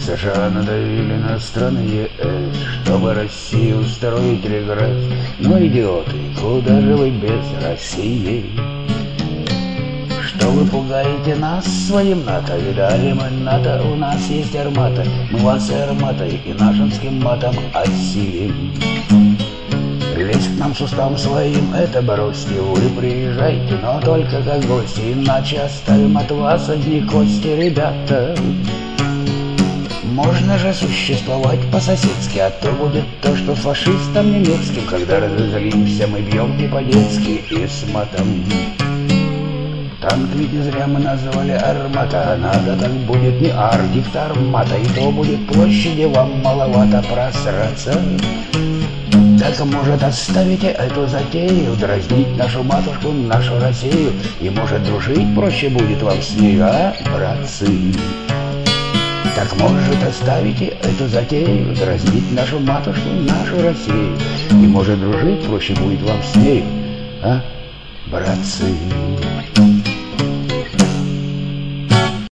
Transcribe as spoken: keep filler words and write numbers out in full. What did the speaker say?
США надавили на страны ЕС, чтобы Россию устроить регресс. Ну, идиоты, куда же вы без России? Что вы пугаете нас своим НАТО? Видали мы НАТО, у нас есть армата. Мы вас и арматой, и нашинским матом осилим. Лезть к нам с устам своим, это бросьте. Вы приезжайте, но только как гости, иначе оставим от вас одни кости, ребята. Можно же существовать по-соседски, а то будет то, что фашистам немецким. Когда разозлимся, мы бьем не по-детски и с матом. Танк ведь не зря мы назвали армата, а надо так будет не ар-дикт армата, и то будет площади вам маловато просраться. Так, может, оставите эту затею, дразнить нашу матушку, нашу Россию, и, может, дружить проще будет вам с ней, а, братцы? Так, может, оставите эту затею, дразнить нашу матушку, нашу Россию, и, может, дружить проще будет вам с ней, а, братцы?